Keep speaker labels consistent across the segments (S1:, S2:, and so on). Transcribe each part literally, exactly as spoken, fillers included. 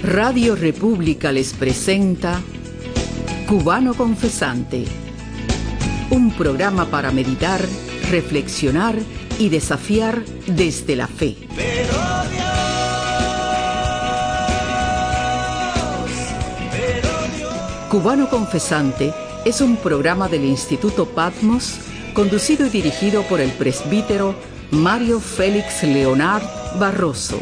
S1: Radio República les presenta Cubano Confesante, un programa para meditar, reflexionar y desafiar desde la fe.
S2: Pero Dios, pero Dios.
S1: Cubano Confesante es un programa del Instituto Patmos, conducido y dirigido por el presbítero Mario Félix Leonard Barroso.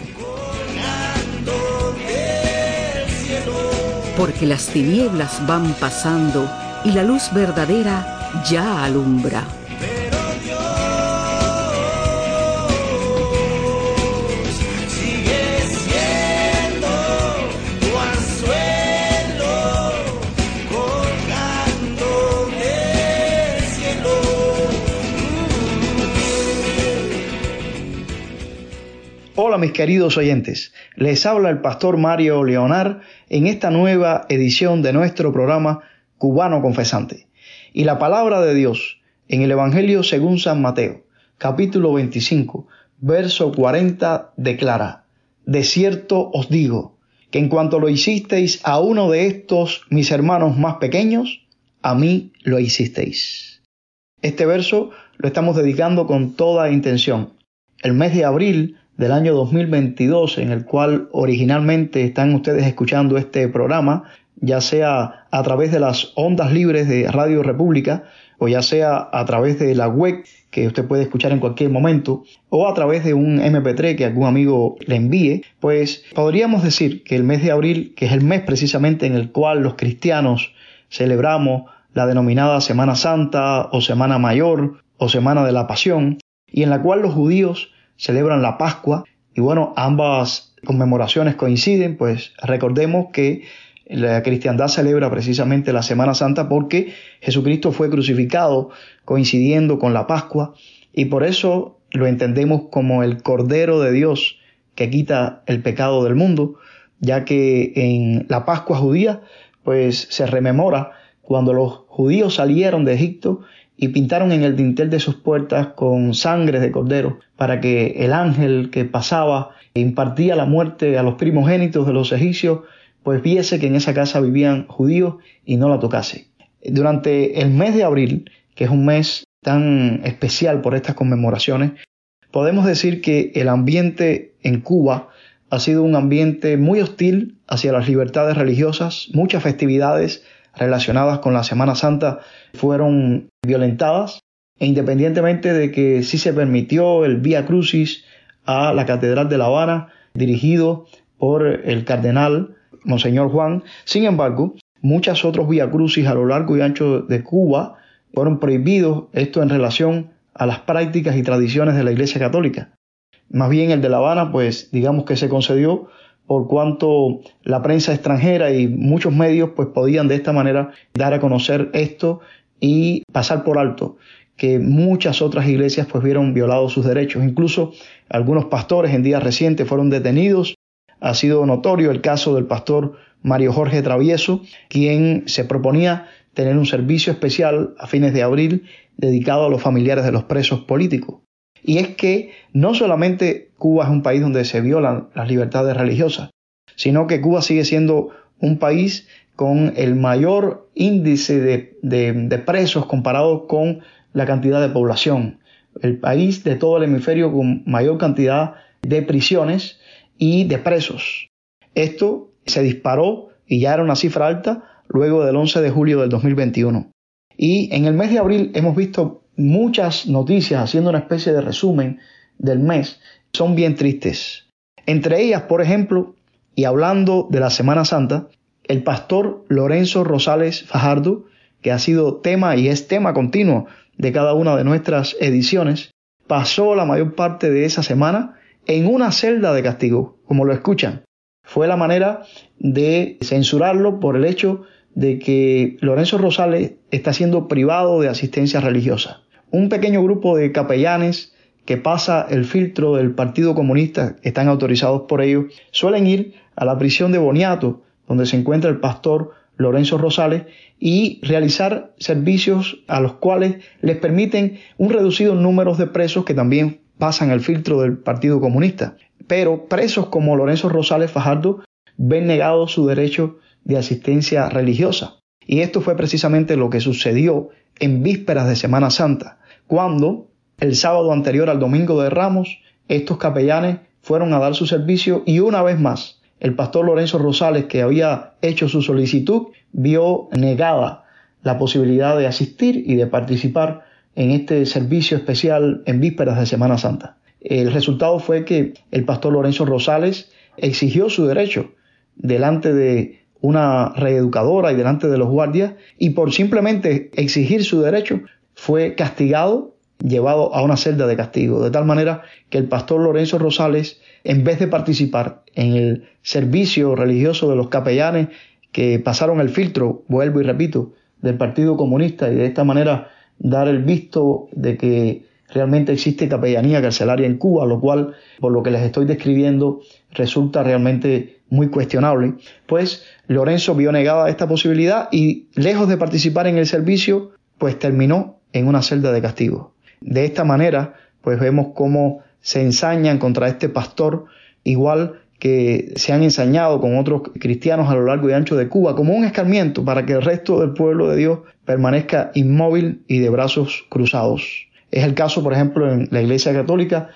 S1: Porque las tinieblas van pasando y la luz verdadera ya alumbra.
S2: Pero Dios sigue siendo tu anzuelo colgando del cielo.
S3: Hola mis queridos oyentes, les habla el pastor Mario Leonard en esta nueva edición de nuestro programa Cubano Confesante. Y la palabra de Dios en el Evangelio según San Mateo, capítulo veinticinco, verso cuarenta, declara: De cierto os digo, que en cuanto lo hicisteis a uno de estos mis hermanos más pequeños, a mí lo hicisteis. Este verso lo estamos dedicando con toda intención. El mes de abril del año dos mil veintidós, en el cual originalmente están ustedes escuchando este programa, ya sea a través de las ondas libres de Radio República, o ya sea a través de la web que usted puede escuchar en cualquier momento, o a través de un eme pe tres que algún amigo le envíe, pues podríamos decir que el mes de abril, que es el mes precisamente en el cual los cristianos celebramos la denominada Semana Santa o Semana Mayor o Semana de la Pasión, y en la cual los judíos celebran la Pascua, y bueno, ambas conmemoraciones coinciden, pues recordemos que la cristiandad celebra precisamente la Semana Santa porque Jesucristo fue crucificado coincidiendo con la Pascua, y por eso lo entendemos como el Cordero de Dios que quita el pecado del mundo, ya que en la Pascua judía pues se rememora cuando los judíos salieron de Egipto y pintaron en el dintel de sus puertas con sangre de cordero, para que el ángel que pasaba e impartía la muerte a los primogénitos de los egipcios, pues viese que en esa casa vivían judíos y no la tocase. Durante el mes de abril, que es un mes tan especial por estas conmemoraciones, podemos decir que el ambiente en Cuba ha sido un ambiente muy hostil hacia las libertades religiosas. Muchas festividades relacionadas con la Semana Santa fueron violentadas, e independientemente de que sí se permitió el Vía Crucis a la Catedral de La Habana, dirigido por el cardenal Monseñor Juan, sin embargo, muchos otros Vía Crucis a lo largo y ancho de Cuba fueron prohibidos, esto en relación a las prácticas y tradiciones de la Iglesia Católica. Más bien el de La Habana, pues digamos que se concedió por cuanto la prensa extranjera y muchos medios pues podían de esta manera dar a conocer esto y pasar por alto que muchas otras iglesias pues vieron violados sus derechos. Incluso algunos pastores en días recientes fueron detenidos. Ha sido notorio el caso del pastor Mario Jorge Travieso, quien se proponía tener un servicio especial a fines de abril dedicado a los familiares de los presos políticos. Y es que no solamente Cuba es un país donde se violan las libertades religiosas, sino que Cuba sigue siendo un país con el mayor índice de, de, de presos comparado con la cantidad de población. El país de todo el hemisferio con mayor cantidad de prisiones y de presos. Esto se disparó y ya era una cifra alta luego del once de julio del dos mil veintiuno. Y en el mes de abril hemos visto muchas noticias, haciendo una especie de resumen del mes, son bien tristes. Entre ellas, por ejemplo, y hablando de la Semana Santa, el pastor Lorenzo Rosales Fajardo, que ha sido tema y es tema continuo de cada una de nuestras ediciones, pasó la mayor parte de esa semana en una celda de castigo, como lo escuchan. Fue la manera de censurarlo por el hecho de que Lorenzo Rosales está siendo privado de asistencia religiosa. Un pequeño grupo de capellanes que pasa el filtro del Partido Comunista, están autorizados por ellos, suelen ir a la prisión de Boniato, donde se encuentra el pastor Lorenzo Rosales, y realizar servicios a los cuales les permiten un reducido número de presos que también pasan el filtro del Partido Comunista. Pero presos como Lorenzo Rosales Fajardo ven negado su derecho de asistencia religiosa. Y esto fue precisamente lo que sucedió en vísperas de Semana Santa, cuando el sábado anterior al Domingo de Ramos, estos capellanes fueron a dar su servicio y una vez más el pastor Lorenzo Rosales, que había hecho su solicitud, vio negada la posibilidad de asistir y de participar en este servicio especial en vísperas de Semana Santa. El resultado fue que el pastor Lorenzo Rosales exigió su derecho delante de una reeducadora y delante de los guardias, y por simplemente exigir su derecho fue castigado, llevado a una celda de castigo, de tal manera que el pastor Lorenzo Rosales, en vez de participar en el servicio religioso de los capellanes que pasaron el filtro, vuelvo y repito, del Partido Comunista, y de esta manera dar el visto de que realmente existe capellanía carcelaria en Cuba, lo cual, por lo que les estoy describiendo, resulta realmente muy cuestionable, pues Lorenzo vio negada esta posibilidad y, lejos de participar en el servicio, pues terminó en una celda de castigo. De esta manera, pues vemos cómo se ensañan contra este pastor, igual que se han ensañado con otros cristianos a lo largo y ancho de Cuba, como un escarmiento para que el resto del pueblo de Dios permanezca inmóvil y de brazos cruzados. Es el caso, por ejemplo, en la Iglesia Católica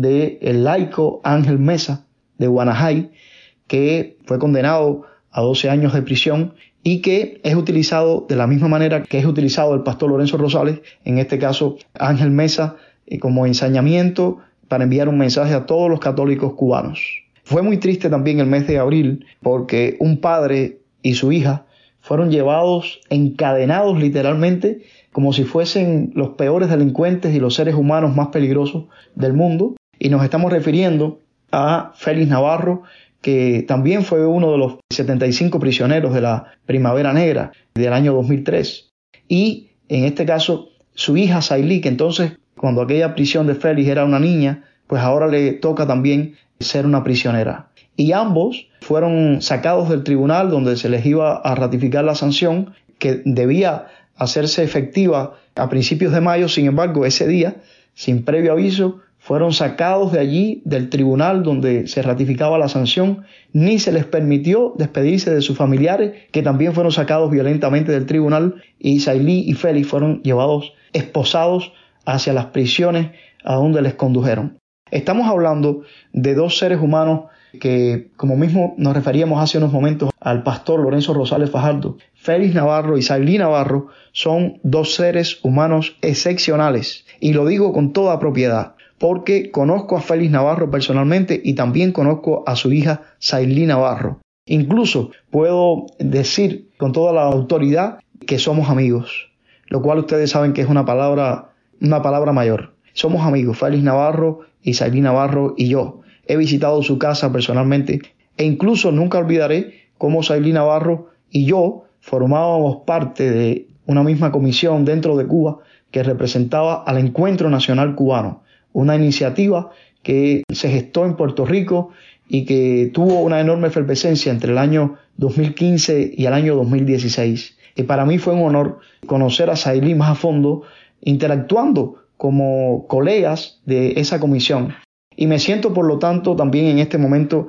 S3: del laico Ángel Mesa de Guanajay, que fue condenado a doce años de prisión y que es utilizado de la misma manera que es utilizado el pastor Lorenzo Rosales, en este caso Ángel Mesa, como ensañamiento para enviar un mensaje a todos los católicos cubanos. Fue muy triste también el mes de abril porque un padre y su hija fueron llevados encadenados literalmente como si fuesen los peores delincuentes y los seres humanos más peligrosos del mundo. Y nos estamos refiriendo a Félix Navarro, que también fue uno de los setenta y cinco prisioneros de la Primavera Negra del año dos mil tres. Y en este caso su hija Sailí, que entonces cuando aquella prisión de Félix era una niña, pues ahora le toca también ser una prisionera. Y ambos fueron sacados del tribunal donde se les iba a ratificar la sanción que debía hacerse efectiva a principios de mayo. Sin embargo, ese día, sin previo aviso, fueron sacados de allí, del tribunal donde se ratificaba la sanción, ni se les permitió despedirse de sus familiares, que también fueron sacados violentamente del tribunal, y Sailí y Félix fueron llevados esposados hacia las prisiones a donde les condujeron. Estamos hablando de dos seres humanos que, como mismo nos referíamos hace unos momentos al pastor Lorenzo Rosales Fajardo, Félix Navarro y Sailí Navarro son dos seres humanos excepcionales, y lo digo con toda propiedad, porque conozco a Félix Navarro personalmente y también conozco a su hija Sailí Navarro. Incluso puedo decir con toda la autoridad que somos amigos, lo cual ustedes saben que es una palabra, una palabra mayor. Somos amigos, Félix Navarro y Sailí Navarro y yo. He visitado su casa personalmente e incluso nunca olvidaré cómo Sailí Navarro y yo formábamos parte de una misma comisión dentro de Cuba que representaba al Encuentro Nacional Cubano, una iniciativa que se gestó en Puerto Rico y que tuvo una enorme efervescencia entre el año dos mil quince y el año dos mil dieciséis. Y para mí fue un honor conocer a Sailí más a fondo, interactuando como colegas de esa comisión. Y me siento, por lo tanto, también en este momento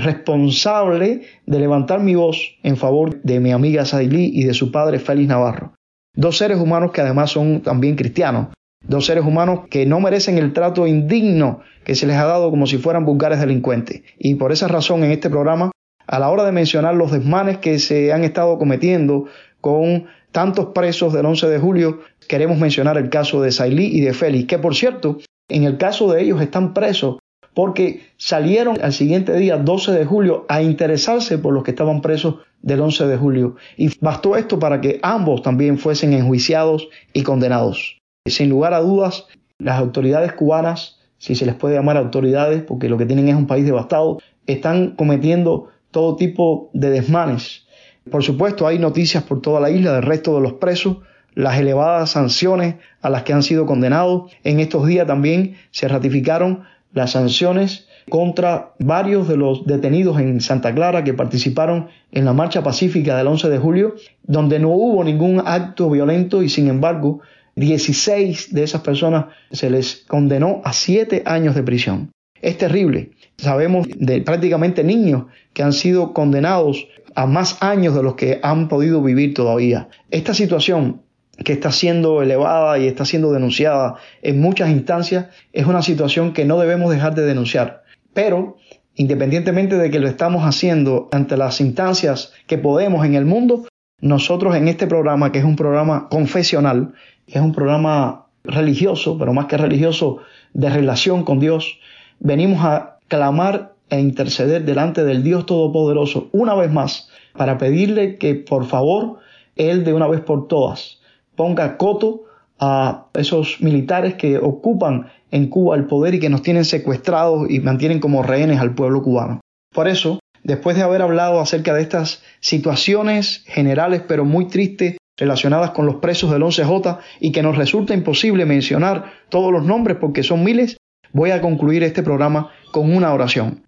S3: responsable de levantar mi voz en favor de mi amiga Sailí y de su padre Félix Navarro. Dos seres humanos que además son también cristianos. Dos seres humanos que no merecen el trato indigno que se les ha dado como si fueran vulgares delincuentes. Y por esa razón en este programa, a la hora de mencionar los desmanes que se han estado cometiendo con tantos presos del once de julio, queremos mencionar el caso de Sailí y de Félix, que por cierto, en el caso de ellos están presos porque salieron al siguiente día, doce de julio, a interesarse por los que estaban presos del once de julio. Y bastó esto para que ambos también fuesen enjuiciados y condenados. Sin lugar a dudas, las autoridades cubanas, si se les puede llamar autoridades, porque lo que tienen es un país devastado, están cometiendo todo tipo de desmanes. Por supuesto, hay noticias por toda la isla del resto de los presos, las elevadas sanciones a las que han sido condenados. En estos días también se ratificaron las sanciones contra varios de los detenidos en Santa Clara que participaron en la marcha pacífica del once de julio, donde no hubo ningún acto violento y sin embargo dieciséis de esas personas se les condenó a siete años de prisión. Es terrible Sabemos de prácticamente niños que han sido condenados a más años de los que han podido vivir todavía. Esta situación que está siendo elevada y está siendo denunciada en muchas instancias es una situación que no debemos dejar de denunciar. Pero, independientemente de que lo estamos haciendo ante las instancias que podemos en el mundo, nosotros en este programa, que es un programa confesional, es un programa religioso, pero más que religioso, de relación con Dios, venimos a clamar e interceder delante del Dios Todopoderoso una vez más para pedirle que por favor Él de una vez por todas ponga coto a esos militares que ocupan en Cuba el poder y que nos tienen secuestrados y mantienen como rehenes al pueblo cubano. Por eso, después de haber hablado acerca de estas situaciones generales pero muy tristes relacionadas con los presos del once J y que nos resulta imposible mencionar todos los nombres porque son miles, voy a concluir este programa con una oración.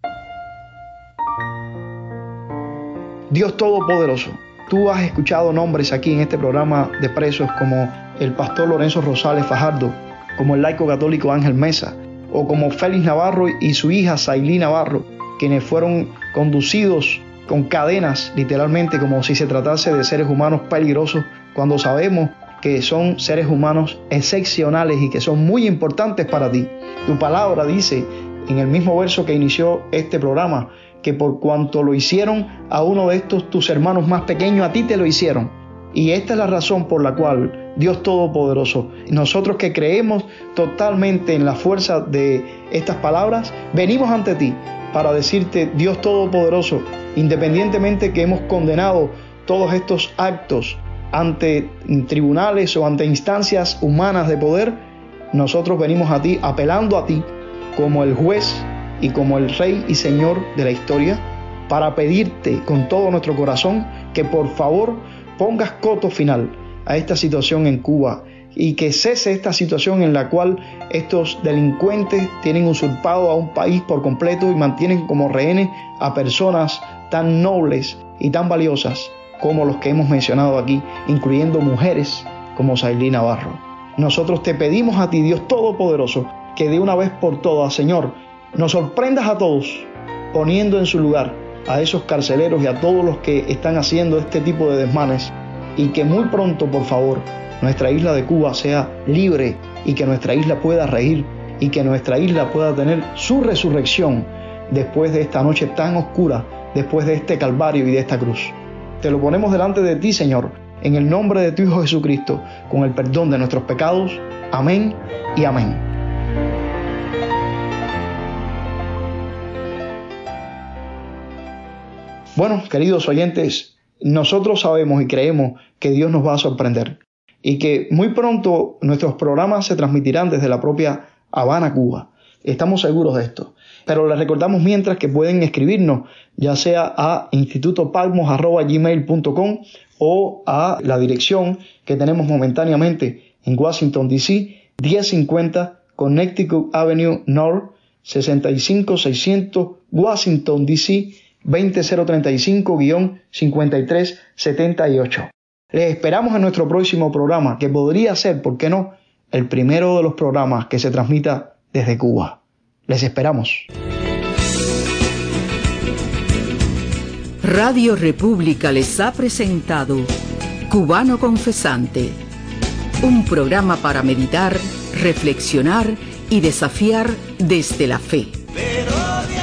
S3: Dios Todopoderoso, tú has escuchado nombres aquí en este programa de presos como el pastor Lorenzo Rosales Fajardo, como el laico católico Ángel Mesa, o como Félix Navarro y su hija Sailí Navarro, quienes fueron conducidos con cadenas, literalmente como si se tratase de seres humanos peligrosos, cuando sabemos que son seres humanos excepcionales y que son muy importantes para ti. Tu palabra dice, en el mismo verso que inició este programa, que por cuanto lo hicieron a uno de estos tus hermanos más pequeños, a ti te lo hicieron. Y esta es la razón por la cual, Dios Todopoderoso, nosotros que creemos totalmente en la fuerza de estas palabras, venimos ante ti para decirte, Dios Todopoderoso, independientemente que hemos condenado todos estos actos ante tribunales o ante instancias humanas de poder, nosotros venimos a ti apelando a ti como el juez y como el Rey y Señor de la historia, para pedirte con todo nuestro corazón que por favor pongas coto final a esta situación en Cuba y que cese esta situación en la cual estos delincuentes tienen usurpado a un país por completo y mantienen como rehenes a personas tan nobles y tan valiosas como los que hemos mencionado aquí, incluyendo mujeres como Sailí Navarro. Nosotros te pedimos a ti, Dios Todopoderoso, que de una vez por todas, Señor, nos sorprendas a todos poniendo en su lugar a esos carceleros y a todos los que están haciendo este tipo de desmanes, y que muy pronto, por favor, nuestra isla de Cuba sea libre y que nuestra isla pueda reír y que nuestra isla pueda tener su resurrección después de esta noche tan oscura, después de este calvario y de esta cruz. Te lo ponemos delante de ti, Señor, en el nombre de tu Hijo Jesucristo, con el perdón de nuestros pecados. Amén y amén. Bueno, queridos oyentes, nosotros sabemos y creemos que Dios nos va a sorprender y que muy pronto nuestros programas se transmitirán desde la propia Habana, Cuba. Estamos seguros de esto. Pero les recordamos mientras que pueden escribirnos, ya sea a instituto patmos arroba gmail punto com o a la dirección que tenemos momentáneamente en Washington, D C, diez cincuenta Connecticut Avenue North, sesenta y cinco seiscientos, Washington, D C, veinte mil treinta y cinco, cincuenta y tres setenta y ocho. Les esperamos en nuestro próximo programa, que podría ser, ¿por qué no?, el primero de los programas que se transmita desde Cuba. Les esperamos.
S1: Radio República les ha presentado Cubano Confesante, un programa para meditar, reflexionar y desafiar desde la fe.
S2: Pero Dios,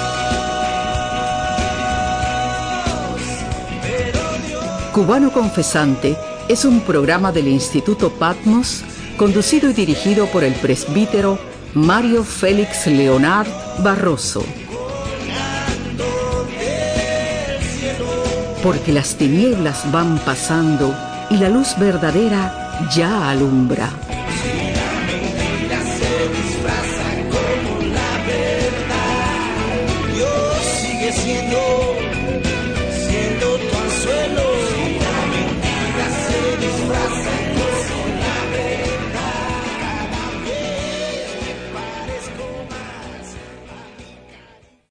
S2: pero Dios.
S1: Cubano Confesante es un programa del Instituto Patmos, conducido y dirigido por el presbítero Mario Félix Leonard Barroso. Porque las tinieblas van pasando y la luz verdadera ya alumbra.